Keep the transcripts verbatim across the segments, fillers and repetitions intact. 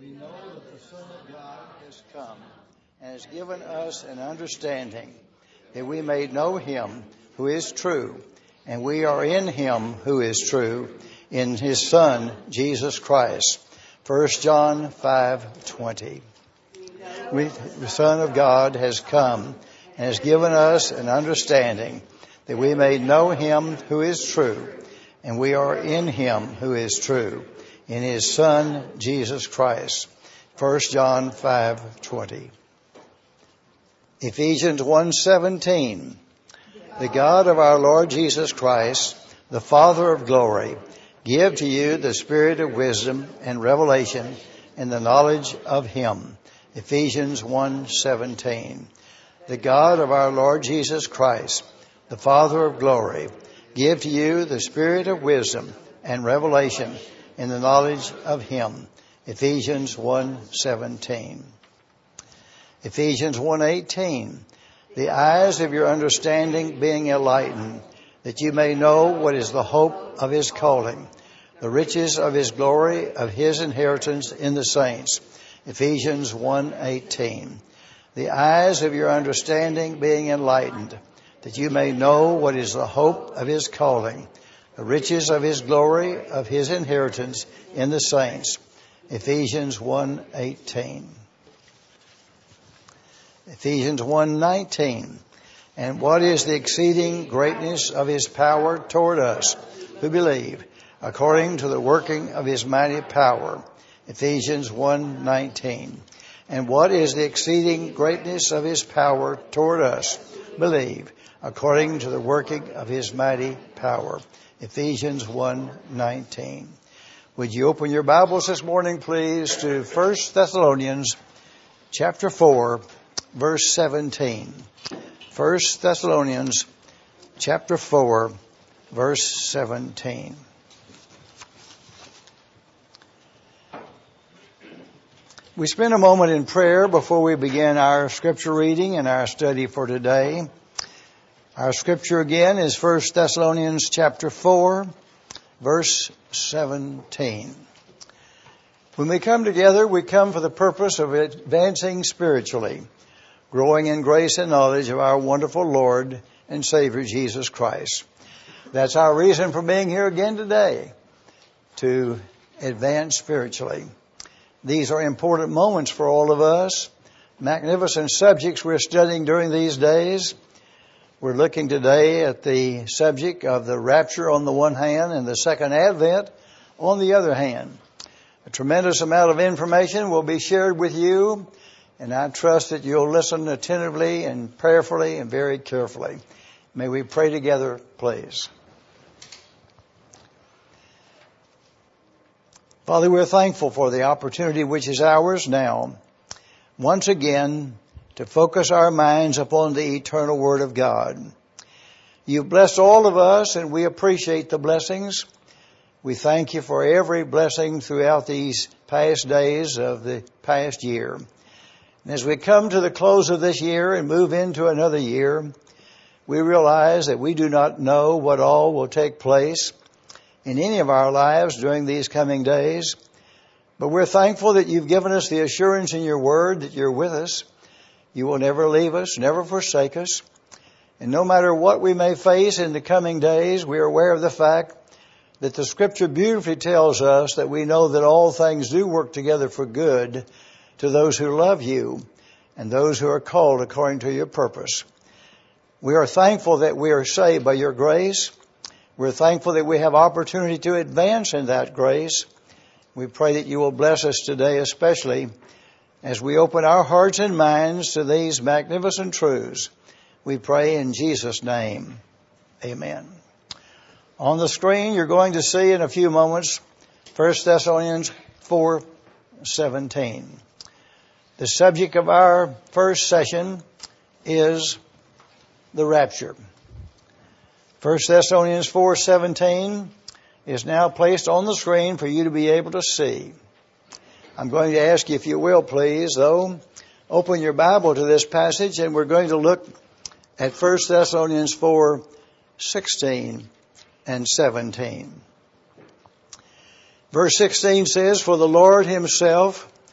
We know that the Son of God has come and has given us an understanding that we may know him who is true, and we are in him who is true, in his Son, Jesus Christ. First John five twenty. We, the Son of God has come and has given us an understanding that we may know him who is true, and we are in him who is true, in his Son, Jesus Christ. First John five twenty. Ephesians one seventeen. The God of our Lord Jesus Christ, the Father of glory, give to you the spirit of wisdom and revelation in the knowledge of him. Ephesians one seventeen. The God of our Lord Jesus Christ, the Father of glory, give to you the spirit of wisdom and revelation in the knowledge of him. Ephesians one seventeen. Ephesians one eighteen. The eyes of your understanding being enlightened, that you may know what is the hope of his calling, the riches of his glory, of his inheritance in the saints. Ephesians one eighteen. The eyes of your understanding being enlightened, that you may know what is the hope of his calling, the riches of his glory, of his inheritance in the saints. Ephesians one eighteen. Ephesians one nineteen. And what is the exceeding greatness of his power toward us who believe, according to the working of his mighty power. Ephesians one nineteen. And what is the exceeding greatness of his power toward us, believe, according to the working of his mighty power. Ephesians one nineteen. Would you open your Bibles this morning, please, to First Thessalonians chapter four, verse seventeen. First Thessalonians chapter four, verse seventeen. We spend a moment in prayer before we begin our scripture reading and our study for today. Our scripture again is First Thessalonians chapter four, verse seventeen. When we come together, we come for the purpose of advancing spiritually, growing in grace and knowledge of our wonderful Lord and Savior Jesus Christ. That's our reason for being here again today, to advance spiritually. These are important moments for all of us. Magnificent subjects we're studying during these days. We're looking today at the subject of the rapture on the one hand and the second advent on the other hand. A tremendous amount of information will be shared with you, and I trust that you'll listen attentively and prayerfully and very carefully. May we pray together, please. Father, we're thankful for the opportunity which is ours now, once again, to focus our minds upon the eternal Word of God. You've blessed all of us, and we appreciate the blessings. We thank you for every blessing throughout these past days of the past year. And as we come to the close of this year and move into another year, we realize that we do not know what all will take place in any of our lives during these coming days. But we're thankful that you've given us the assurance in your word that you're with us. You will never leave us, never forsake us. And no matter what we may face in the coming days, we are aware of the fact that the scripture beautifully tells us that we know that all things do work together for good to those who love you and those who are called according to your purpose. We are thankful that we are saved by your grace. We're thankful that we have opportunity to advance in that grace. We pray that you will bless us today, especially as we open our hearts and minds to these magnificent truths. We pray in Jesus' name. Amen. On the screen, you're going to see in a few moments First Thessalonians four seventeen. The subject of our first session is the rapture. First Thessalonians four seventeen is now placed on the screen for you to be able to see. I'm going to ask you, if you will, please, though, open your Bible to this passage, and we're going to look at First Thessalonians four sixteen and seventeen. Verse sixteen says, "For the Lord himself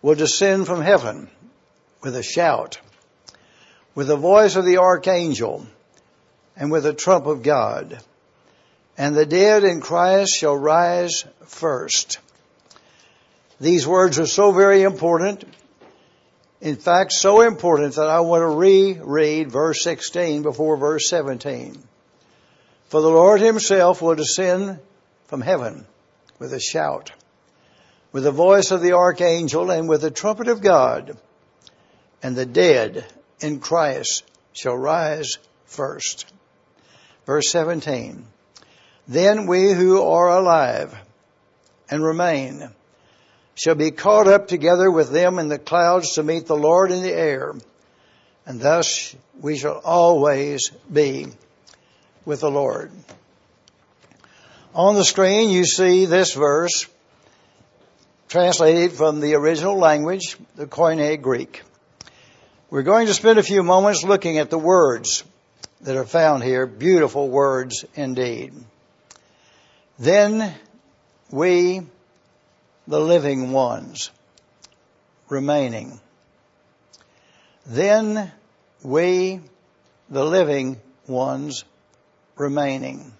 will descend from heaven with a shout, with the voice of the archangel, and with the trump of God. And the dead in Christ shall rise first. These words are so very important. In fact, so important that I want to reread verse sixteen before verse seventeen. For the Lord himself will descend from heaven with a shout, with the voice of the archangel, and with the trumpet of God. And the dead in Christ shall rise first. Verse seventeen. Then we who are alive and remain shall be caught up together with them in the clouds to meet the Lord in the air. And thus we shall always be with the Lord. On the screen you see this verse translated from the original language, the Koine Greek. We're going to spend a few moments looking at the words that are found here. Beautiful words indeed. Then we, the living ones, remaining. Then we, the living ones, remaining.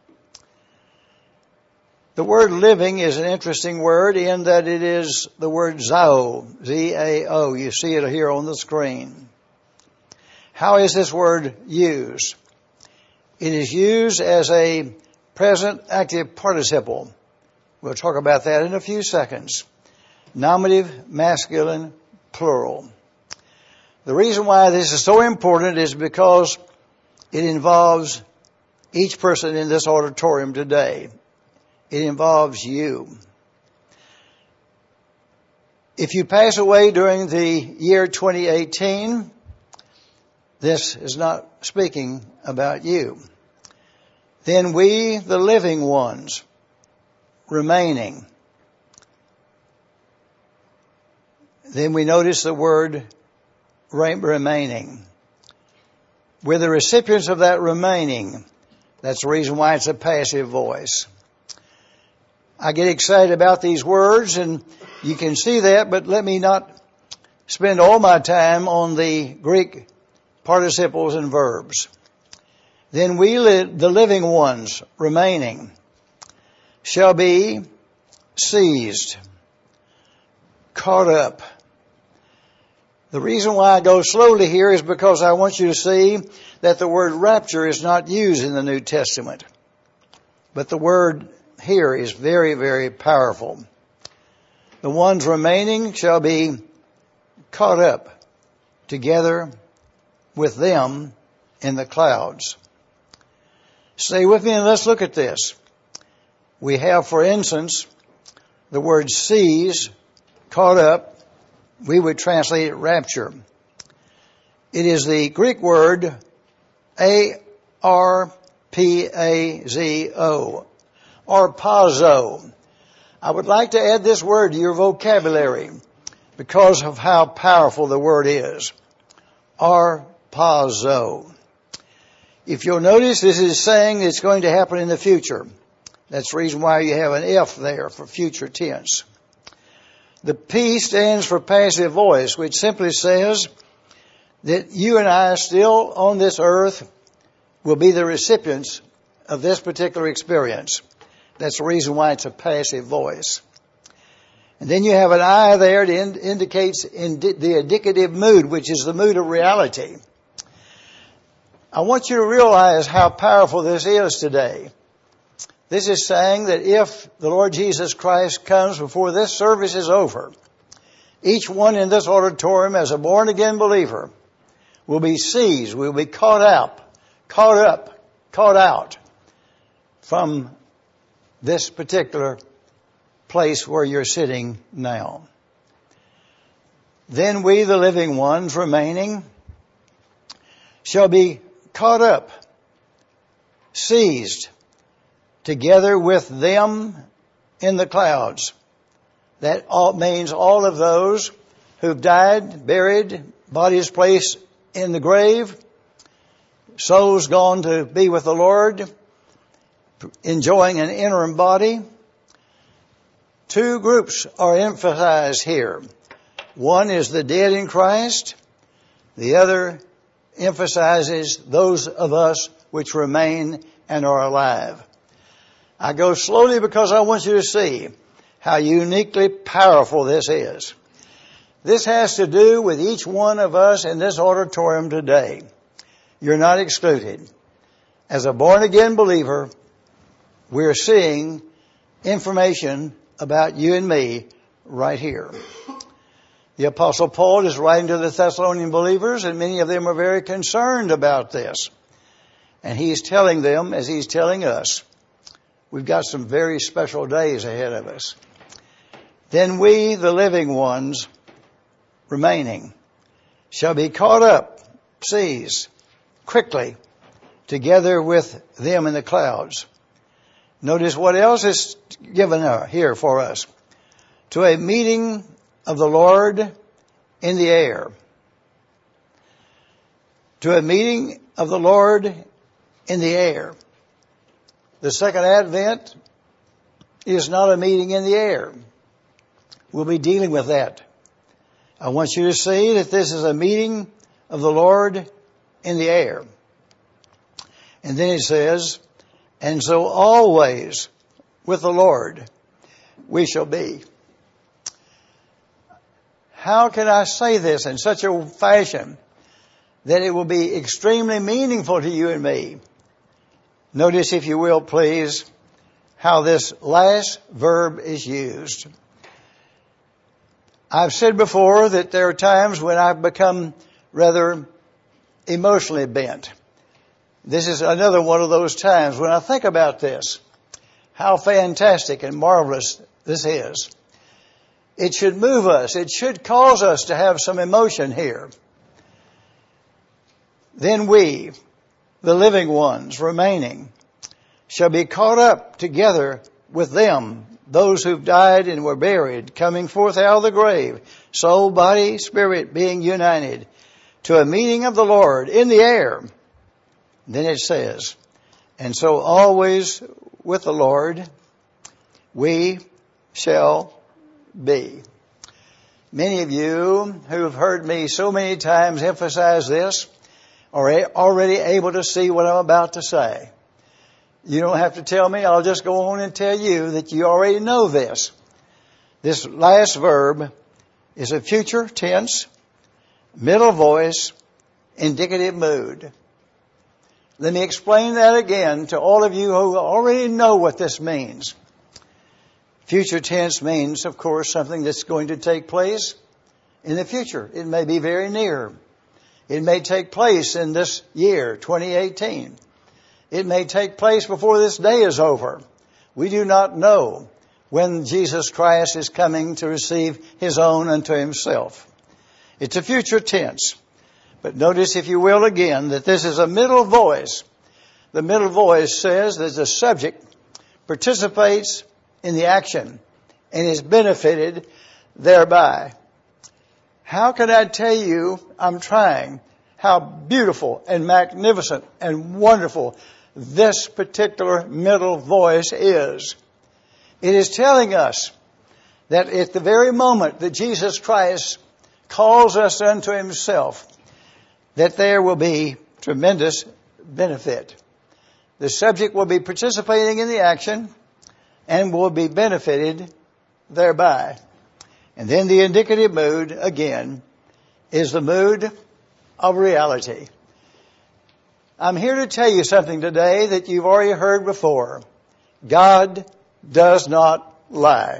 The word living is an interesting word in that it is the word zao, Z A O. You see it here on the screen. How is this word used? It is used as a present active participle. We'll talk about that in a few seconds. Nominative, masculine, plural. The reason why this is so important is because it involves each person in this auditorium today. It involves you. If you pass away during the year twenty eighteen, this is not speaking about you. Then we, the living ones, remaining. Then we notice the word remaining. We're the recipients of that remaining. That's the reason why it's a passive voice. I get excited about these words, and you can see that, but let me not spend all my time on the Greek participles and verbs. Then we, li- the living ones, remaining, shall be seized, caught up. The reason why I go slowly here is because I want you to see that the word rapture is not used in the New Testament. But the word here is very, very powerful. The ones remaining shall be caught up together with them in the clouds. Stay with me and let's look at this. We have, for instance, the word seize, caught up. We would translate it rapture. It is the Greek word A R P A Z O, arpazo. I would like to add this word to your vocabulary because of how powerful the word is. Arpazo. If you'll notice, this is saying it's going to happen in the future. That's the reason why you have an F there for future tense. The P stands for passive voice, which simply says that you and I still on this earth will be the recipients of this particular experience. That's the reason why it's a passive voice. And then you have an I there that ind- indicates indi- the indicative mood, which is the mood of reality. I want you to realize how powerful this is today. This is saying that if the Lord Jesus Christ comes before this service is over, each one in this auditorium as a born-again believer will be seized, will be caught up, caught up, caught out from this particular place where you're sitting now. Then we, the living ones remaining, shall be caught up, seized, together with them in the clouds. That all means all of those who've died, buried, bodies placed in the grave, souls gone to be with the Lord, enjoying an interim body. Two groups are emphasized here. One is the dead in Christ. The other emphasizes those of us which remain and are alive. I go slowly because I want you to see how uniquely powerful this is. This has to do with each one of us in this auditorium today. You're not excluded. As a born-again believer, we're seeing information about you and me right here. The Apostle Paul is writing to the Thessalonian believers, and many of them are very concerned about this. And he's telling them, as he's telling us, we've got some very special days ahead of us. Then we, the living ones, remaining, shall be caught up, seized, quickly, together with them in the clouds. Notice what else is given here for us. To a meeting of the Lord in the air. To a meeting of the Lord in the air. The second advent is not a meeting in the air. We'll be dealing with that. I want you to see that this is a meeting of the Lord in the air. And then it says, and so always with the Lord we shall be. How can I say this in such a fashion that it will be extremely meaningful to you and me? Notice, if you will, please, how this last verb is used. I've said before that there are times when I've become rather emotionally bent. This is another one of those times when I think about this, how fantastic and marvelous this is. It should move us. It should cause us to have some emotion here. Then we, the living ones remaining, shall be caught up together with them, those who've died and were buried, coming forth out of the grave, soul, body, spirit being united, to a meeting of the Lord in the air. Then it says, and so always with the Lord we shall be. Many of you who have heard me so many times emphasize this are already able to see what I'm about to say. You don't have to tell me. I'll just go on and tell you that you already know this. This last verb is a future tense, middle voice, indicative mood. Let me explain that again to all of you who already know what this means. Future tense means, of course, something that's going to take place in the future. It may be very near. It may take place in this year, twenty eighteen. It may take place before this day is over. We do not know when Jesus Christ is coming to receive His own unto Himself. It's a future tense. But notice, if you will, again, that this is a middle voice. The middle voice says that the subject participates in the action and is benefited thereby. How can I tell you, I'm trying, how beautiful and magnificent and wonderful this particular middle voice is? It is telling us that at the very moment that Jesus Christ calls us unto Himself, that there will be tremendous benefit. The subject will be participating in the action and will be benefited thereby. And then the indicative mood, again, is the mood of reality. I'm here to tell you something today that you've already heard before. God does not lie.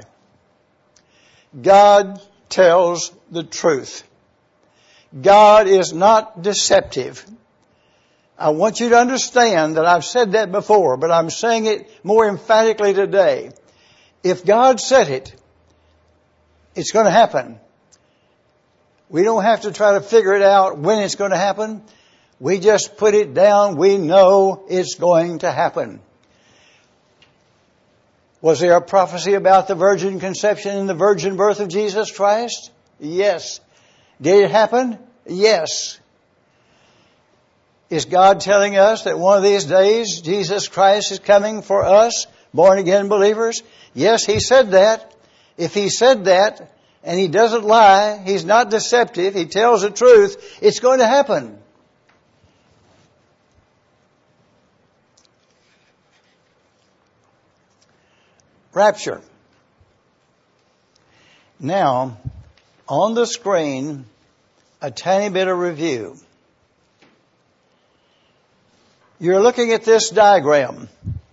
God tells the truth. God is not deceptive. I want you to understand that I've said that before, but I'm saying it more emphatically today. If God said it, it's going to happen. We don't have to try to figure it out when it's going to happen. We just put it down. We know it's going to happen. Was there a prophecy about the virgin conception and the virgin birth of Jesus Christ? Yes. Did it happen? Yes. Is God telling us that one of these days Jesus Christ is coming for us, born again believers? Yes, He said that. If He said that, And He doesn't lie. He's not deceptive. He tells the truth. It's going to happen. Rapture. Now, on the screen, a tiny bit of review. You're looking at this diagram.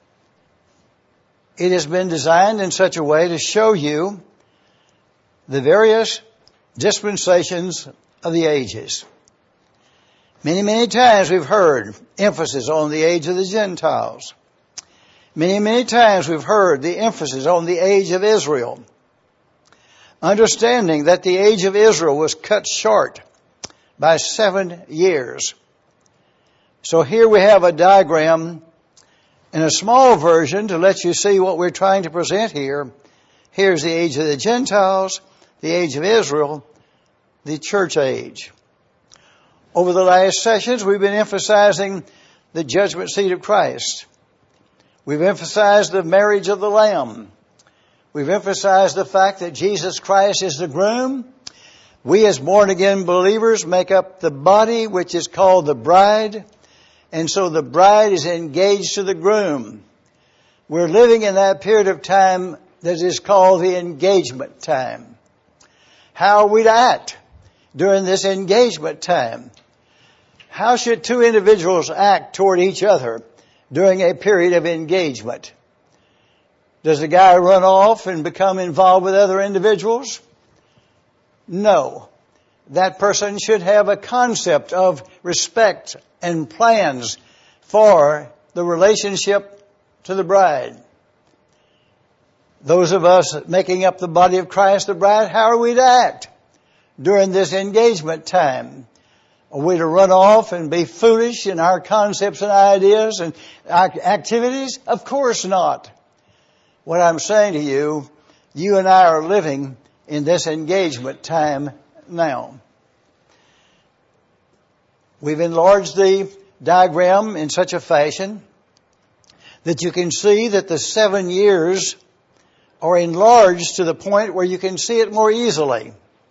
It has been designed in such a way to show you the various dispensations of the ages. Many, many times we've heard emphasis on the age of the Gentiles. Many, many times we've heard the emphasis on the age of Israel. Understanding that the age of Israel was cut short by seven years. So here we have a diagram in a small version to let you see what we're trying to present here. Here's the age of the Gentiles, the age of Israel, the church age. Over the last sessions, we've been emphasizing the judgment seat of Christ. We've emphasized the marriage of the Lamb. We've emphasized the fact that Jesus Christ is the groom. We as born-again believers make up the body, which is called the bride. And so the bride is engaged to the groom. We're living in that period of time that is called the engagement time. How are we to act during this engagement time? How should two individuals act toward each other during a period of engagement? Does the guy run off and become involved with other individuals? No. That person should have a concept of respect and plans for the relationship to the bride. Those of us making up the body of Christ, the bride, how are we to act during this engagement time? Are we to run off and be foolish in our concepts and ideas and activities? Of course not. What I'm saying to you, you and I are living in this engagement time now. We've enlarged the diagram in such a fashion that you can see that the seven years are enlarged to the point where you can see it more easily.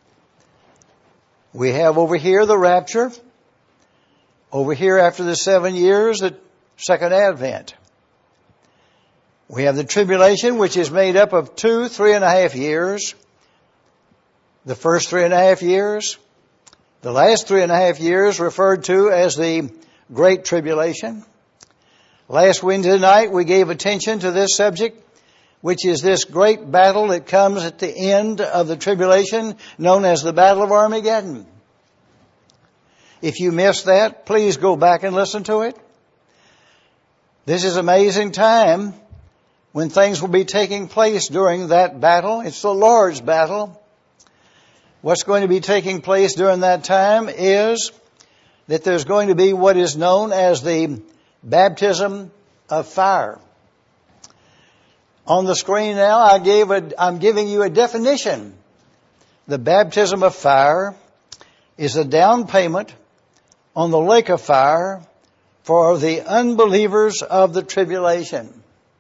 We have over here the rapture. Over here after the seven years, the second advent. We have the tribulation, which is made up of two, three and a half years. The first three and a half years. The last three and a half years referred to as the Great Tribulation. Last Wednesday night we gave attention to this subject, which is this great battle that comes at the end of the tribulation, known as the Battle of Armageddon. If you missed that, please go back and listen to it. This is an amazing time when things will be taking place during that battle. It's the Lord's battle. What's going to be taking place during that time is that there's going to be what is known as the baptism of fire. On the screen now, I gave a, I'm giving you a definition. The baptism of fire is a down payment on the lake of fire for the unbelievers of the tribulation.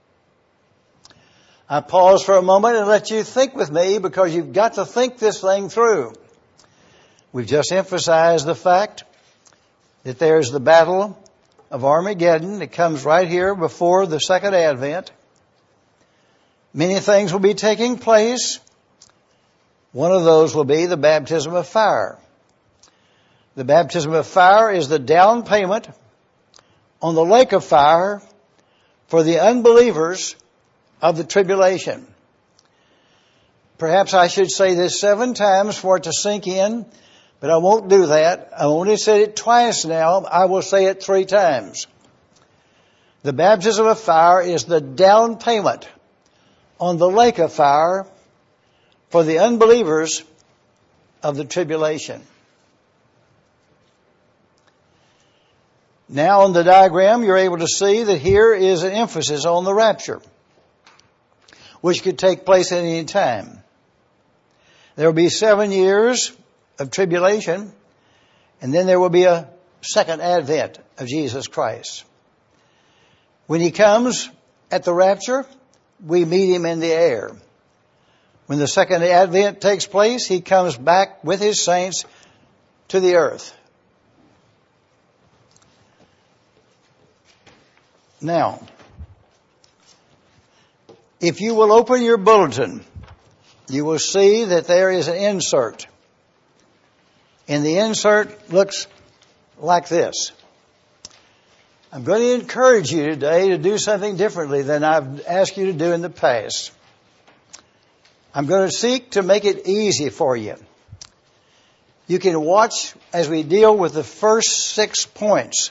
I pause for a moment and let you think with me, because you've got to think this thing through. We've just emphasized the fact that there's the battle of Armageddon. It comes right here before the second advent. Many things will be taking place. One of those will be the baptism of fire. The baptism of fire is the down payment on the lake of fire for the unbelievers of the tribulation. Perhaps I should say this seven times for it to sink in, but I won't do that. I only said it twice now. I will say it three times. The baptism of fire is the down payment on the lake of fire for the unbelievers of the tribulation. Now on the diagram, you're able to see that here is an emphasis on the rapture, which could take place at any time. There will be seven years of tribulation, and then there will be a second advent of Jesus Christ. When He comes at the rapture, we meet Him in the air. When the second advent takes place, He comes back with His saints to the earth. Now, if you will open your bulletin, you will see that there is an insert. And the insert looks like this. I'm going to encourage you today to do something differently than I've asked you to do in the past. I'm going to seek to make it easy for you. You can watch as we deal with the first six points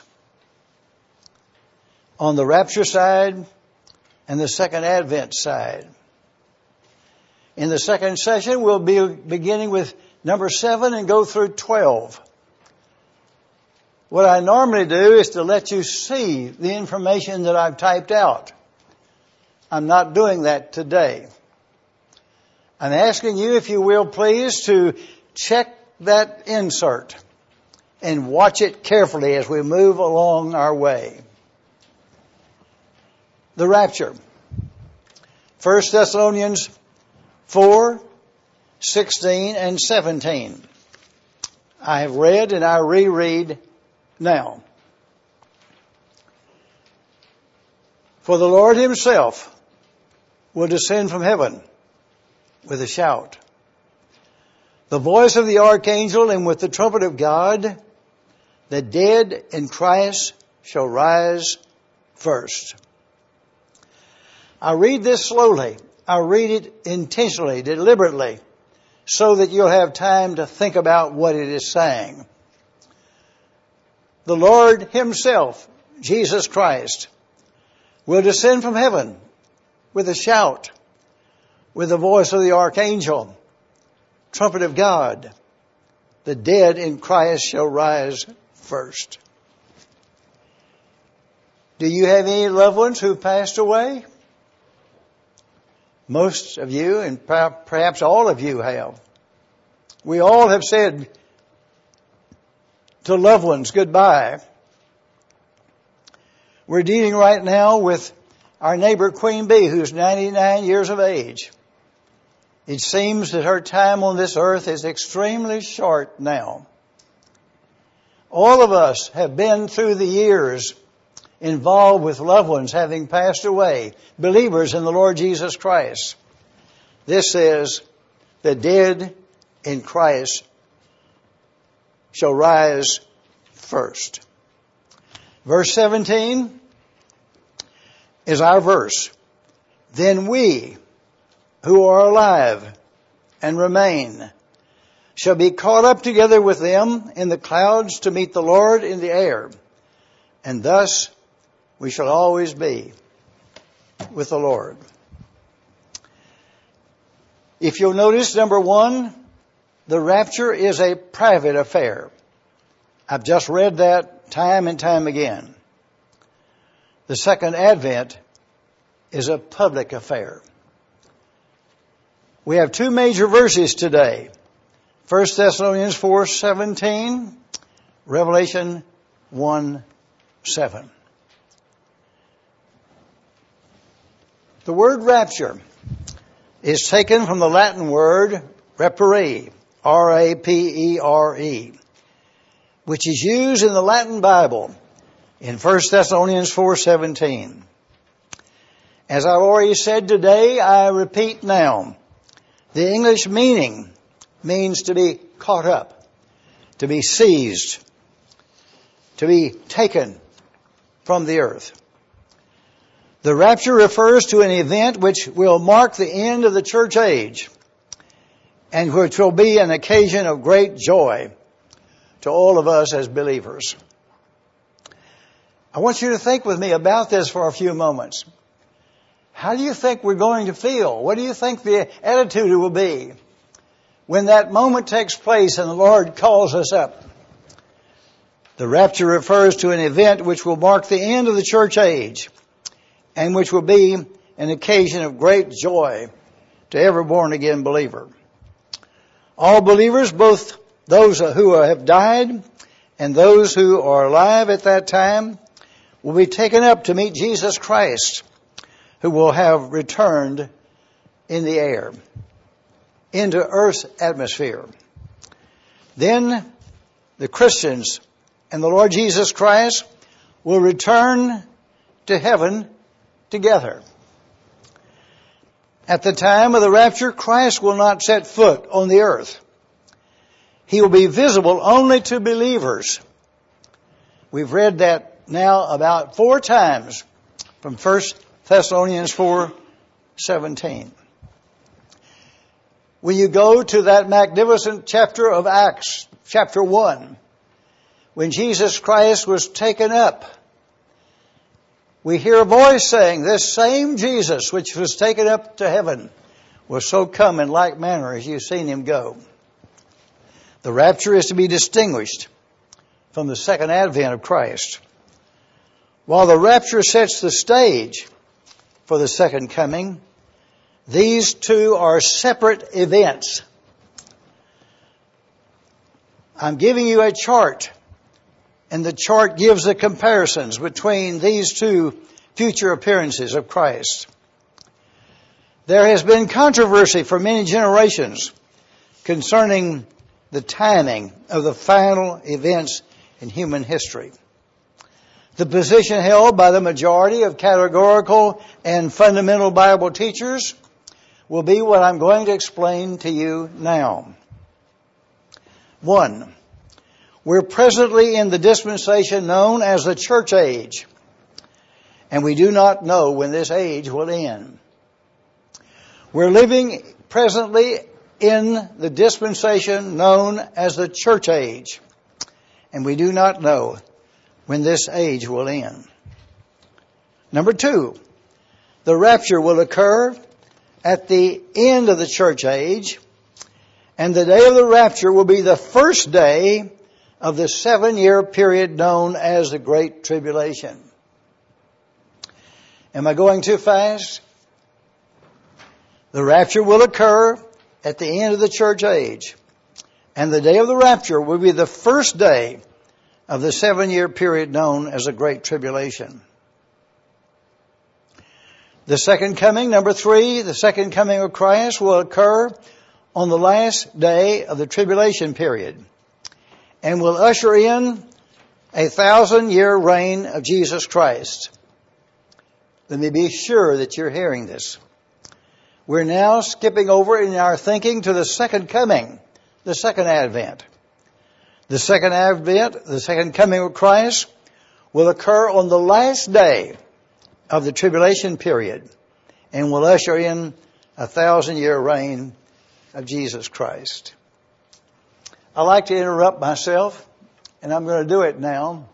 on the rapture side and the second advent side. In the second session, we'll be beginning with number seven and go through twelve. What I normally do is to let you see the information that I've typed out. I'm not doing that today. I'm asking you, if you will, please, to check that insert and watch it carefully as we move along our way. The rapture. First Thessalonians four, sixteen, and seventeen. I have read and I reread now. For the Lord Himself will descend from heaven with a shout, the voice of the archangel, and with the trumpet of God. The dead in Christ shall rise first. I read this slowly. I read it intentionally, deliberately, so that you'll have time to think about what it is saying. The Lord Himself, Jesus Christ, will descend from heaven with a shout, with the voice of the archangel, trumpet of God. The dead in Christ shall rise first. Do you have any loved ones who passed away? Most of you, and perhaps all of you, have. We all have said to loved ones goodbye. We're dealing right now with our neighbor Queen Bee, who's ninety-nine years of age. It seems that her time on this earth is extremely short now. All of us have been through the years involved with loved ones having passed away, believers in the Lord Jesus Christ. This is the dead in Christ shall rise first. Verse seventeen is our verse. Then we who are alive and remain shall be caught up together with them in the clouds to meet the Lord in the air. And thus we shall always be with the Lord. If you'll notice, number one, the rapture is a private affair. I've just read that time and time again. The second advent is a public affair. We have two major verses today. First Thessalonians four seventeen, Revelation one seven. The word rapture is taken from the Latin word rapere, R A P E R E, which is used in the Latin Bible in First Thessalonians four seventeen. As I've already said today, I repeat now, the English meaning means to be caught up, to be seized, to be taken from the earth. The rapture refers to an event which will mark the end of the church age and which will be an occasion of great joy to all of us as believers. I want you to think with me about this for a few moments. How do you think we're going to feel? What do you think the attitude will be when that moment takes place and the Lord calls us up? The rapture refers to an event which will mark the end of the church age and which will be an occasion of great joy to every born-again believer. All believers, both those who have died and those who are alive at that time, will be taken up to meet Jesus Christ, who will have returned in the air. into Earth's atmosphere. Then the Christians and the Lord Jesus Christ will return to heaven together. At the time of the rapture, Christ will not set foot on the earth. He will be visible only to believers. We've read that now about four times from First Thessalonians four seventeen. When you go to that magnificent chapter of Acts, chapter one, when Jesus Christ was taken up, we hear a voice saying, this same Jesus which was taken up to heaven will so come in like manner as you've seen him go. The rapture is to be distinguished from the second advent of Christ. While the rapture sets the stage for the second coming, these two are separate events. I'm giving you a chart, and the chart gives the comparisons between these two future appearances of Christ. There has been controversy for many generations concerning the timing of the final events in human history. The position held by the majority of categorical and fundamental Bible teachers will be what I'm going to explain to you now. One, we're presently in the dispensation known as the church age, and we do not know when this age will end. We're living presently in the dispensation known as the church age, and we do not know when this age will end. Number two, the rapture will occur at the end of the church age, and the day of the rapture will be the first day of the seven-year period known as the Great Tribulation. Am I going too fast? The rapture will occur at the end of the church age, and the day of the rapture will be the first day of the seven-year period known as the Great Tribulation. The second coming, number three, the second coming of Christ will occur on the last day of the tribulation period and will usher in a thousand-year reign of Jesus Christ. Let me be sure that you're hearing this. We're now skipping over in our thinking to the second coming, the second advent. The second advent, the second coming of Christ, will occur on the last day of the tribulation period and will usher in a thousand-year reign of Jesus Christ. I like to interrupt myself, and I'm going to do it now.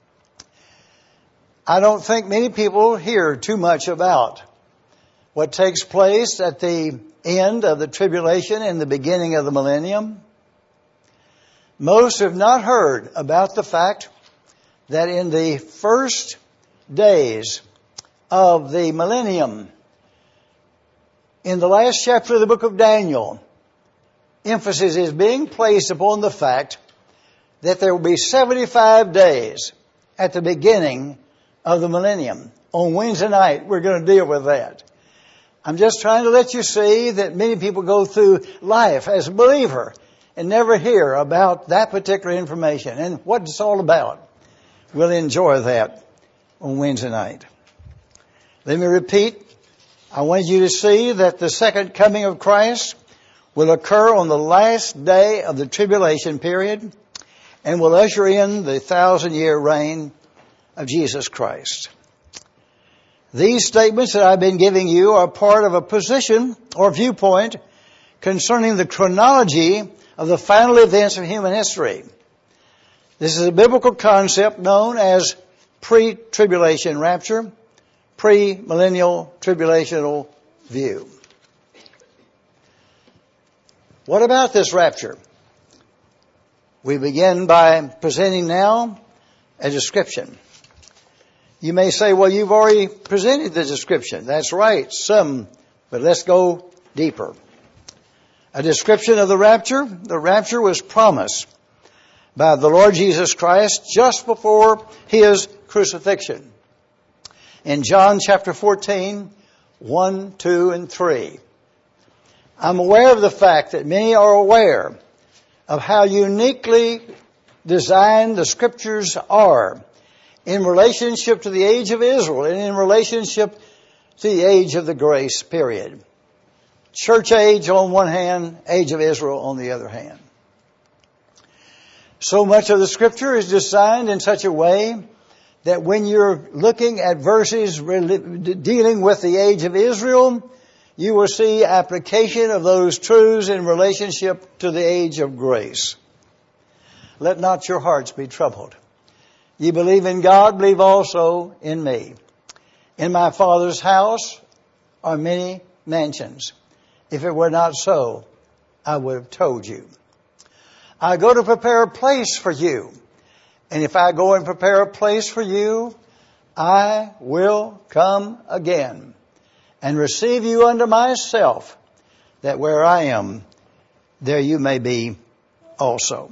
I don't think many people hear too much about what takes place at the end of the tribulation and the beginning of the millennium. Most have not heard about the fact that in the first days of the millennium, in the last chapter of the book of Daniel, emphasis is being placed upon the fact that there will be seventy-five days at the beginning of the millennium. On Wednesday night, we're going to deal with that. I'm just trying to let you see that many people go through life as a believer and never hear about that particular information and what it's all about. We'll enjoy that on Wednesday night. Let me repeat. I want you to see that the second coming of Christ will occur on the last day of the tribulation period and will usher in the thousand-year reign of Jesus Christ. These statements that I've been giving you are part of a position or viewpoint concerning the chronology of the final events of human history. This is a biblical concept known as pre-tribulation rapture, pre-millennial tribulational view. What about this rapture? We begin by presenting now a description. You may say, well, you've already presented the description. That's right, some, but let's go deeper. A description of the rapture. The rapture was promised by the Lord Jesus Christ just before His crucifixion. In John chapter fourteen, one, two, and three. I'm aware of the fact that many are aware of how uniquely designed the Scriptures are in relationship to the age of Israel and in relationship to the age of the grace period. Church age on one hand, age of Israel on the other hand. So much of the Scripture is designed in such a way that when you're looking at verses dealing with the age of Israel, you will see application of those truths in relationship to the age of grace. Let not your hearts be troubled. Ye believe in God, believe also in me. In my Father's house are many mansions. If it were not so, I would have told you. I go to prepare a place for you. And if I go and prepare a place for you, I will come again and receive you unto myself, that where I am, there you may be also.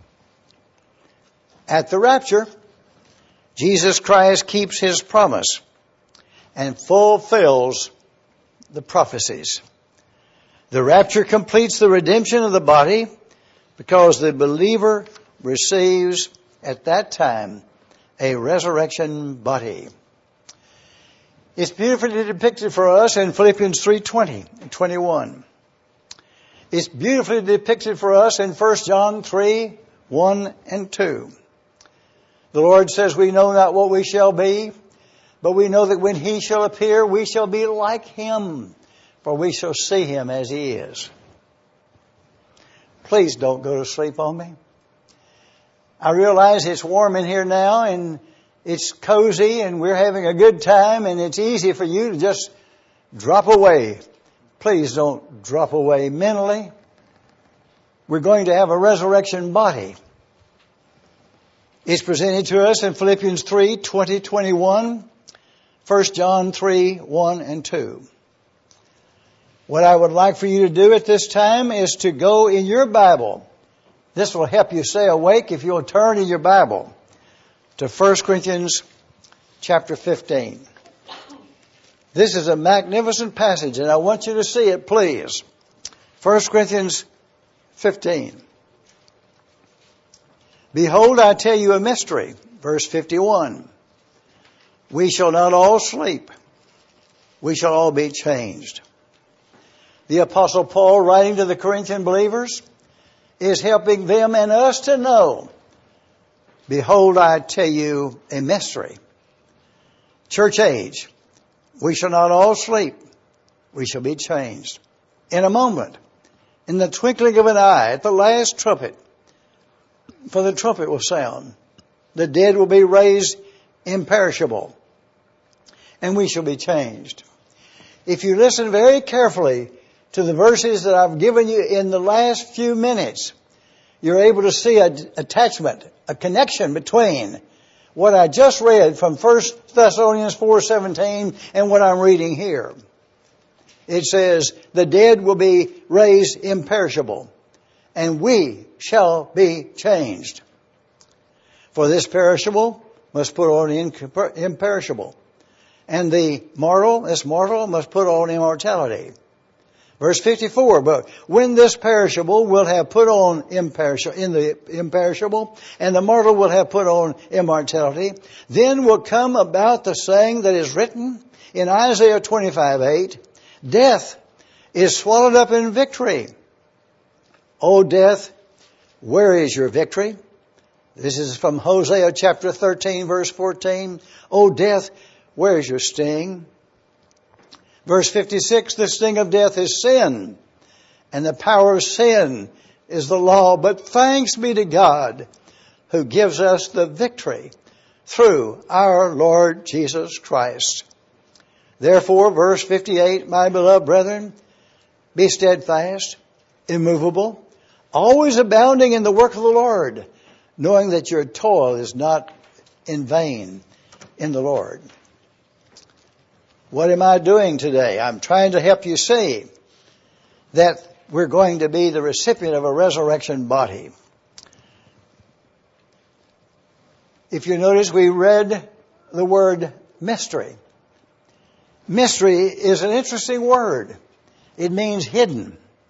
At the rapture, Jesus Christ keeps His promise and fulfills the prophecies. The rapture completes the redemption of the body because the believer receives at that time a resurrection body. It's beautifully depicted for us in Philippians three twenty and twenty-one. It's beautifully depicted for us in First John three one and two. The Lord says, we know not what we shall be, but we know that when He shall appear, we shall be like Him, for we shall see Him as He is. Please don't go to sleep on me. I realize it's warm in here now and it's cozy and we're having a good time and it's easy for you to just drop away. Please don't drop away mentally. We're going to have a resurrection body. It's presented to us in Philippians three twenty, twenty-one, First John three one and two. What I would like for you to do at this time is to go in your Bible. This will help you stay awake if you'll turn in your Bible to First Corinthians chapter fifteen. This is a magnificent passage and I want you to see it, please. First Corinthians fifteen. Behold, I tell you a mystery. Verse fifty-one. We shall not all sleep. We shall all be changed. The Apostle Paul, writing to the Corinthian believers, is helping them and us to know. Behold, I tell you a mystery. Church age. We shall not all sleep. We shall be changed. In a moment, in the twinkling of an eye, at the last trumpet, for the trumpet will sound. The dead will be raised imperishable, and we shall be changed. If you listen very carefully to the verses that I've given you in the last few minutes, you're able to see an attachment, a connection between what I just read from First Thessalonians four seventeen and what I'm reading here. It says, the dead will be raised imperishable, and we shall be changed. For this perishable must put on imperishable, and the mortal, this mortal, must put on immortality. Verse fifty-four, but when this perishable will have put on imperishable, in the imperishable, and the mortal will have put on immortality, then will come about the saying that is written in Isaiah twenty-five eight, death is swallowed up in victory. O death, where is your victory? This is from Hosea chapter thirteen, verse fourteen. O death, where is your sting? Verse fifty-six, the sting of death is sin, and the power of sin is the law. But thanks be to God who gives us the victory through our Lord Jesus Christ. Therefore, verse fifty-eight, my beloved brethren, be steadfast, immovable, always abounding in the work of the Lord, knowing that your toil is not in vain in the Lord. What am I doing today? I'm trying to help you see that we're going to be the recipient of a resurrection body. If you notice, we read the word mystery. Mystery is an interesting word. It means hidden.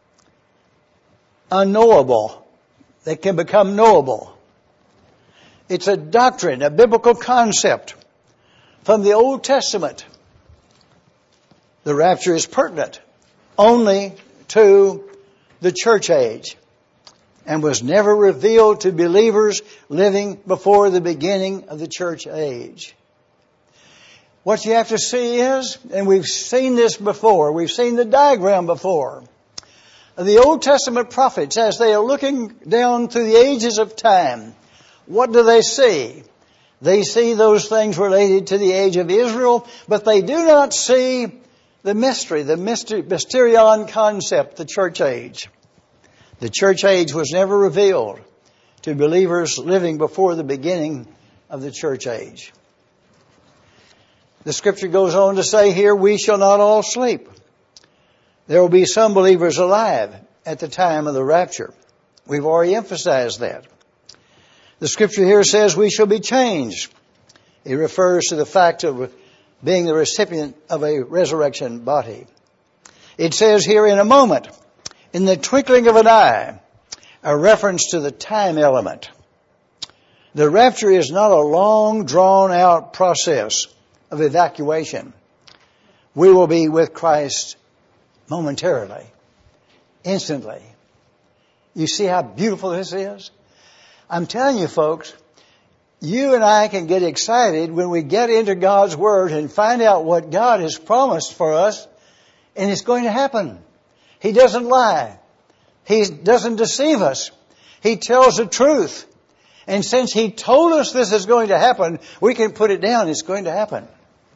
unknowable that can become knowable. It's a doctrine, a biblical concept from the Old Testament. The rapture is pertinent only to the church age and was never revealed to believers living before the beginning of the church age. What you have to see is, and we've seen this before, we've seen the diagram before, the Old Testament prophets, as they are looking down through the ages of time, what do they see? They see those things related to the age of Israel, but they do not see the mystery, the mysterion concept, the church age. The church age was never revealed to believers living before the beginning of the church age. The scripture goes on to say here, we shall not all sleep. There will be some believers alive at the time of the rapture. We've already emphasized that. The scripture here says we shall be changed. It refers to the fact of being the recipient of a resurrection body. It says here in a moment, in the twinkling of an eye, a reference to the time element. The rapture is not a long, drawn-out process of evacuation. We will be with Christ momentarily, instantly. You see how beautiful this is? I'm telling you, folks, you and I can get excited when we get into God's Word and find out what God has promised for us, and it's going to happen. He doesn't lie. He doesn't deceive us. He tells the truth. And since He told us this is going to happen, we can put it down. It's going to happen.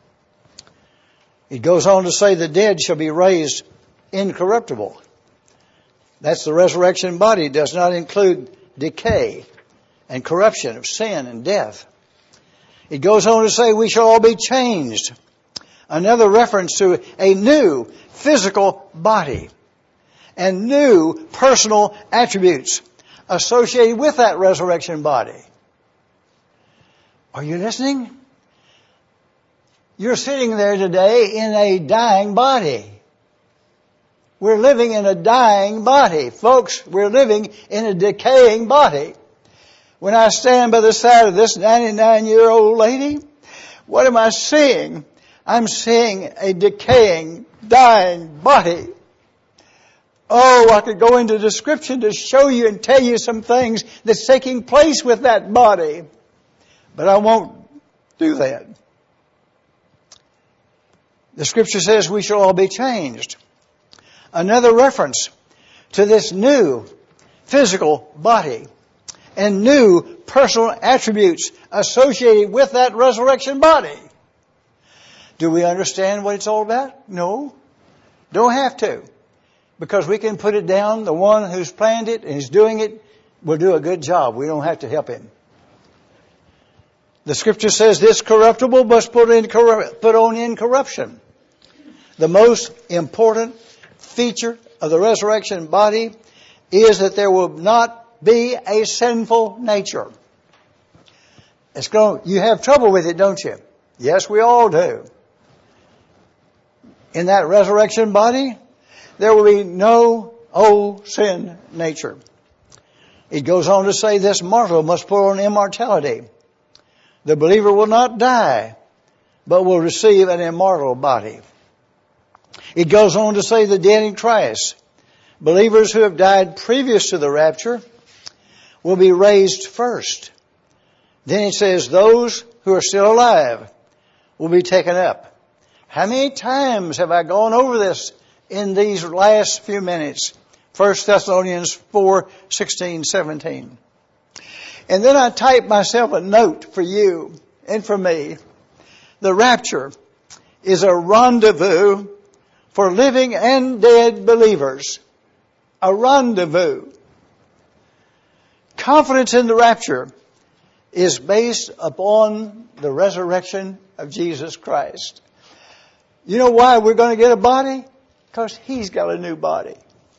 It goes on to say the dead shall be raised incorruptible. That's the resurrection body. It does not include decay and corruption of sin and death. It goes on to say we shall all be changed. Another reference to a new physical body and new personal attributes associated with that resurrection body. Are you listening? You're sitting there today in a dying body. We're living in a dying body. Folks, we're living in a decaying body. When I stand by the side of this ninety-nine-year-old lady, what am I seeing? I'm seeing a decaying, dying body. Oh, I could go into description to show you and tell you some things that's taking place with that body. But I won't do that. The scripture says we shall all be changed. Another reference to this new physical body and new personal attributes associated with that resurrection body. Do we understand what it's all about? No. Don't have to. Because we can put it down. The one who's planned it and is doing it will do a good job. We don't have to help him. The scripture says this corruptible must put, in corru- put on incorruption. The most important feature of the resurrection body is that there will not be a sinful nature. It's going, you have trouble with it, don't you? Yes, we all do. In that resurrection body, there will be no old sin nature. It goes on to say this mortal must put on immortality. The believer will not die, but will receive an immortal body. It goes on to say the dead in Christ, believers who have died previous to the rapture, will be raised first. Then it says those who are still alive will be taken up. How many times have I gone over this in these last few minutes? First Thessalonians four, sixteen, seventeen. And then I typed myself a note for you and for me. The rapture is a rendezvous for living and dead believers. A rendezvous. Confidence in the rapture is based upon the resurrection of Jesus Christ. You know why we're going to get a body? Because He's got a new body.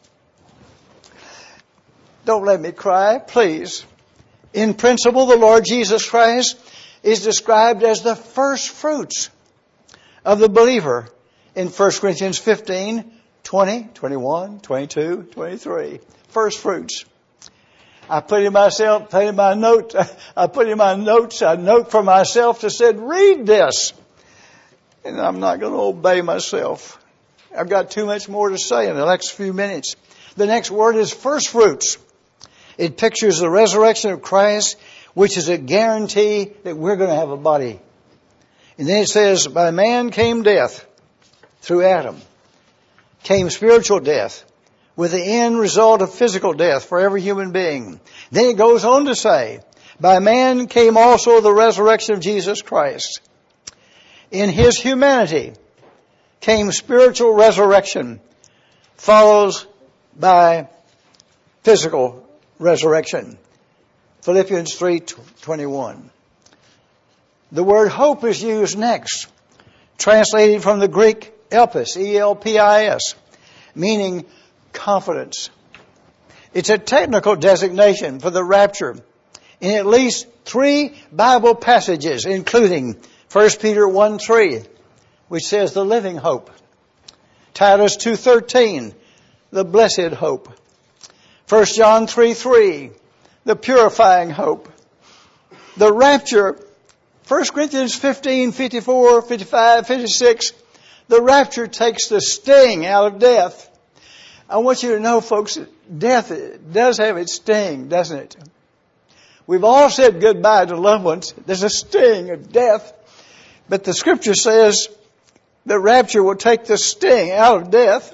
Don't let me cry, please. In principle, the Lord Jesus Christ is described as the first fruits of the believer in First Corinthians fifteen, twenty, twenty-one, twenty-two, twenty-three. First fruits. I put in myself, put in my note, I put in my notes, a note for myself that said, read this. And I'm not going to obey myself. I've got too much more to say in the next few minutes. The next word is first fruits. It pictures the resurrection of Christ, which is a guarantee that we're going to have a body. And then it says, by man came death through Adam. Came spiritual death with the end result of physical death for every human being. Then it goes on to say, by man came also the resurrection of Jesus Christ. In his humanity came spiritual resurrection, follows by physical resurrection. Philippians three twenty-one. The word hope is used next, translated from the Greek elpis, E L P I S, meaning confidence. It's a technical designation for the rapture in at least three Bible passages, including First Peter one three, which says the living hope. Titus two thirteen, the blessed hope. First John three three, the purifying hope. The rapture, First Corinthians fifteen fifty-four, fifty-five, fifty-six, the rapture takes the sting out of death. I want you to know, folks, death does have its sting, doesn't it? We've all said goodbye to loved ones. There's a sting of death. But the Scripture says the rapture will take the sting out of death.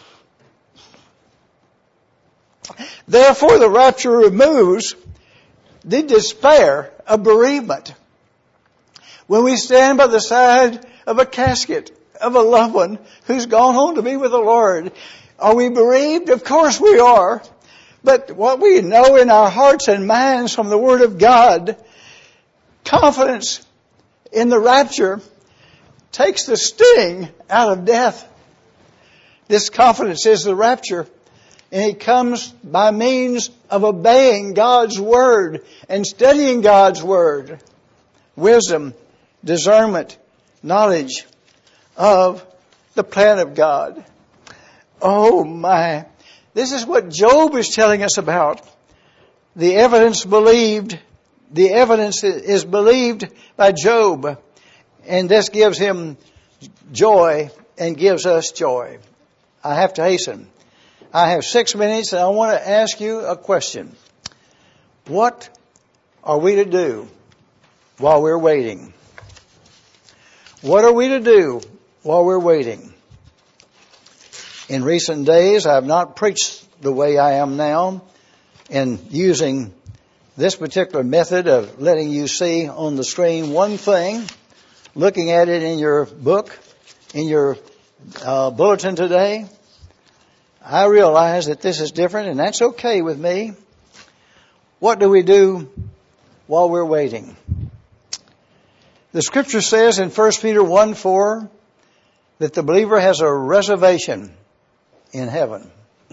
Therefore, the rapture removes the despair of bereavement. When we stand by the side of a casket of a loved one who's gone home to be with the Lord, are we bereaved? Of course we are. But what we know in our hearts and minds from the Word of God, confidence in the rapture takes the sting out of death. This confidence is the rapture, and it comes by means of obeying God's Word and studying God's Word. Wisdom, discernment, knowledge of the plan of God. Oh my. This is what Job is telling us about. The evidence believed, the evidence is believed by Job. And this gives him joy and gives us joy. I have to hasten. I have six minutes and I want to ask you a question. What are we to do while we're waiting? What are we to do while we're waiting? In recent days, I have not preached the way I am now, and using this particular method of letting you see on the screen one thing, looking at it in your book, in your uh, bulletin today, I realize that this is different, and that's okay with me. What do we do while we're waiting? The Scripture says in First Peter one four that the believer has a reservation in heaven.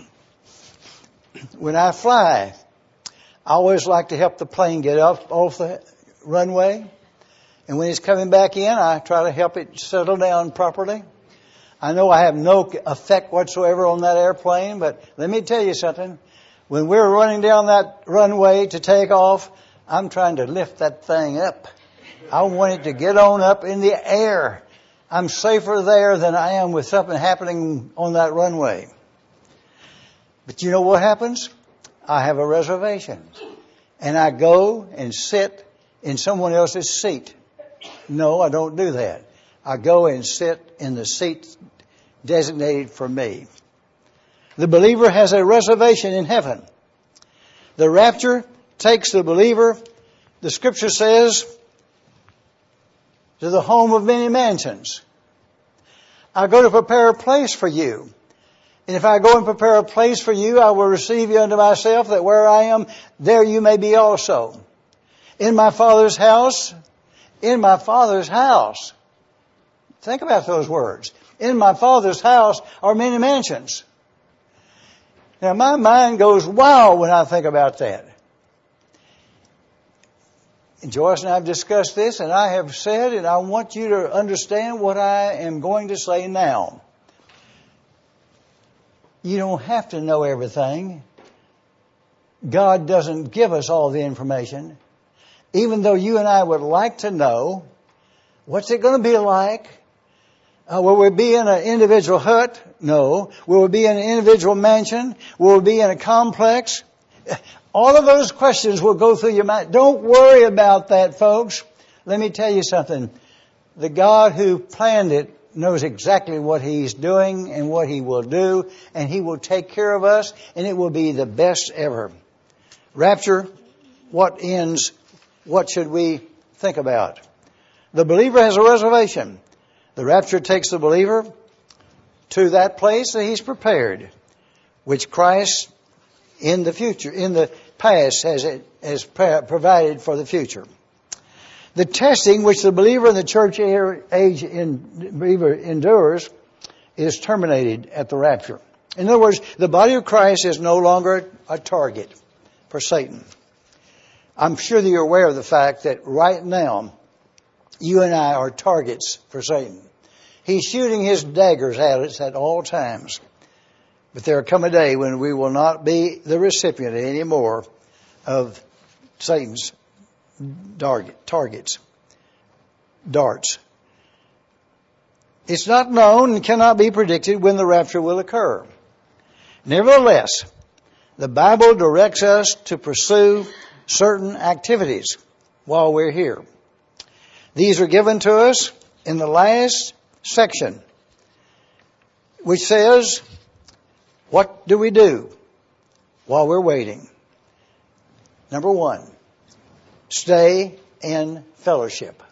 When I fly, I always like to help the plane get up off the runway. And when it's coming back in, I try to help it settle down properly. I know I have no effect whatsoever on that airplane, but let me tell you something. When we're running down that runway to take off, I'm trying to lift that thing up. I want it to get on up in the air. I'm safer there than I am with something happening on that runway. But you know what happens? I have a reservation. And I go and sit in someone else's seat. No, I don't do that. I go and sit in the seat designated for me. The believer has a reservation in heaven. The rapture takes the believer, the Scripture says, to the home of many mansions. I go to prepare a place for you. And if I go and prepare a place for you, I will receive you unto myself, that where I am, there you may be also. In my Father's house, in my Father's house. Think about those words. In my Father's house are many mansions. Now my mind goes wild when I think about that. And Joyce and I have discussed this, and I have said, and I want you to understand what I am going to say now. You don't have to know everything. God doesn't give us all the information. Even though you and I would like to know, what's it going to be like? Uh, will we be in an individual hut? No. Will we be in an individual mansion? Will we be in a complex? All of those questions will go through your mind. Don't worry about that, folks. Let me tell you something. The God who planned it knows exactly what He's doing and what He will do, and He will take care of us, and it will be the best ever. Rapture, what ends, what should we think about? The believer has a reservation. The rapture takes the believer to that place that He's prepared, which Christ in the future, in the past has, has provided for the future. The testing which the believer in the church age in, believer endures is terminated at the rapture. In other words, the body of Christ is no longer a target for Satan. I'm sure that you're aware of the fact that right now, you and I are targets for Satan. He's shooting his daggers at us at all times. But there will come a day when we will not be the recipient anymore of Satan's target, targets, darts. It's not known and cannot be predicted when the rapture will occur. Nevertheless, the Bible directs us to pursue certain activities while we're here. These are given to us in the last section, which says, what do we do while we're waiting? Number one, stay in fellowship.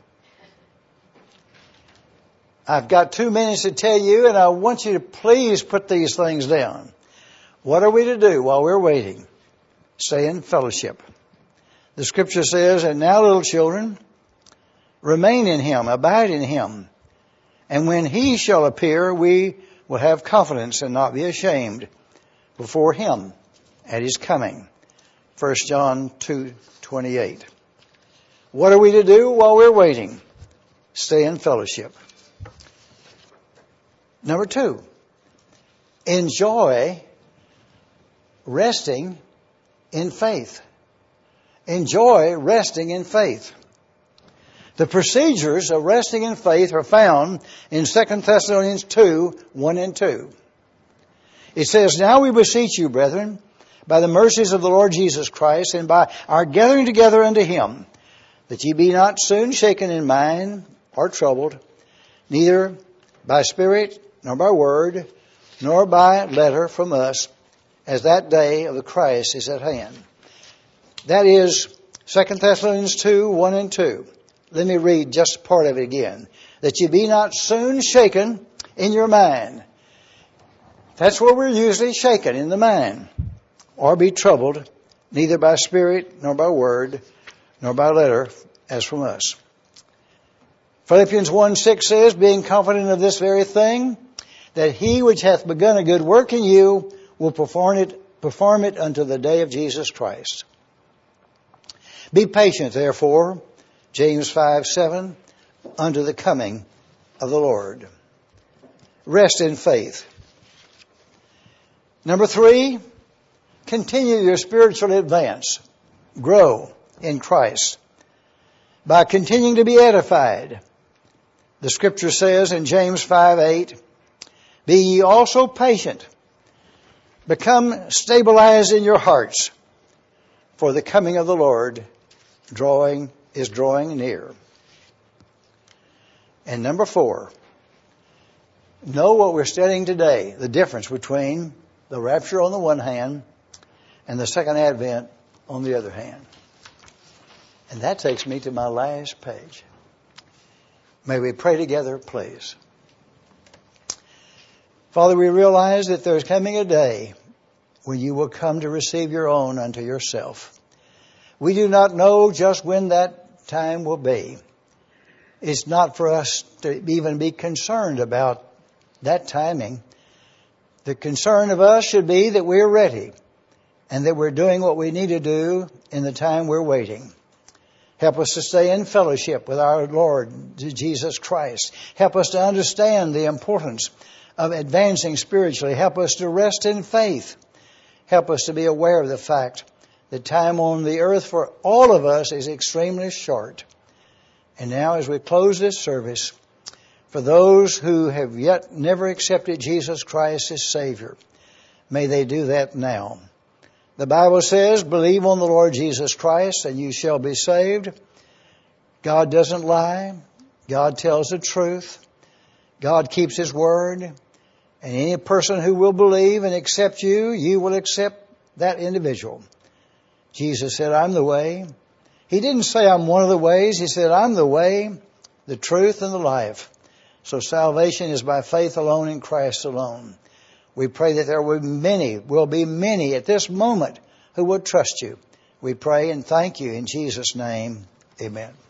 I've got two minutes to tell you, and I want you to please put these things down. What are we to do while we're waiting? Stay in fellowship. The Scripture says, and now, little children, remain in Him, abide in Him. And when He shall appear, we will have confidence and not be ashamed before Him at His coming. First John two twenty-eight. What are we to do while we're waiting? Stay in fellowship. Number two, enjoy resting in faith. Enjoy resting in faith. The procedures of resting in faith are found in Second Thessalonians two, one and two. It says, now we beseech you, brethren, by the mercies of the Lord Jesus Christ, and by our gathering together unto Him, that ye be not soon shaken in mind or troubled, neither by spirit, nor by word, nor by letter from us, as that day of the Christ is at hand. That is Second Thessalonians two, one and two. Let me read just part of it again. That ye be not soon shaken in your mind. That's where we're usually shaken, in the mind. Or be troubled, neither by spirit, nor by word, nor by letter, as from us. Philippians one six says, being confident of this very thing, that He which hath begun a good work in you will perform it, perform it unto the day of Jesus Christ. Be patient, therefore, James five seven, unto the coming of the Lord. Rest in faith. Number three, continue your spiritual advance. Grow in Christ by continuing to be edified. The Scripture says in James five eight, be ye also patient. Become stabilized in your hearts, for the coming of the Lord drawing is drawing near. And number four, know what we're studying today, the difference between the rapture on the one hand and the second advent on the other hand. And that takes me to my last page. May we pray together, please. Father, we realize that there's coming a day when you will come to receive your own unto yourself. We do not know just when that time will be. It's not for us to even be concerned about that timing. The concern of us should be that we're ready and that we're doing what we need to do in the time we're waiting. Help us to stay in fellowship with our Lord Jesus Christ. Help us to understand the importance of advancing spiritually. Help us to rest in faith. Help us to be aware of the fact that time on the earth for all of us is extremely short. And now as we close this service, for those who have yet never accepted Jesus Christ as Savior, may they do that now. The Bible says, believe on the Lord Jesus Christ and you shall be saved. God doesn't lie. God tells the truth. God keeps His word. And any person who will believe and accept you, you will accept that individual. Jesus said, I'm the way. He didn't say I'm one of the ways. He said, I'm the way, the truth, and the life. So salvation is by faith alone in Christ alone. We pray that there will be many, will be many at this moment who will trust you. We pray and thank you in Jesus' name. Amen.